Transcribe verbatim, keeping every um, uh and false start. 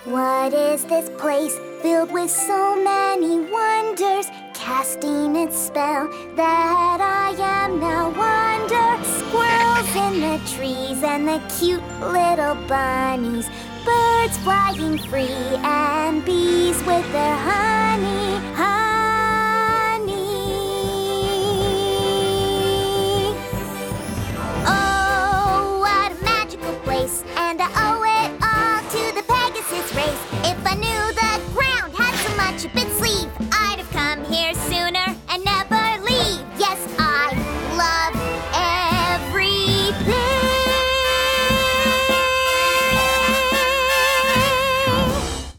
What is this place filled with so many wonders, casting its spell that I am now wonder? Squirrels in the trees and the cute little bunnies, birds flying free and bees with their honey.